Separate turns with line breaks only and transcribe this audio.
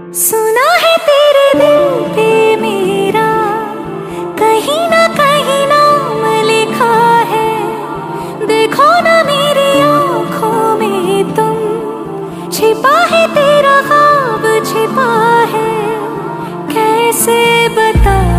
सुना है तेरे दिल पे मेरा कहीं ना कहीं नाम लिखा है। देखो ना मेरी आंखों में तुम, छिपा है तेरा ख्वाब छिपा है। कैसे बता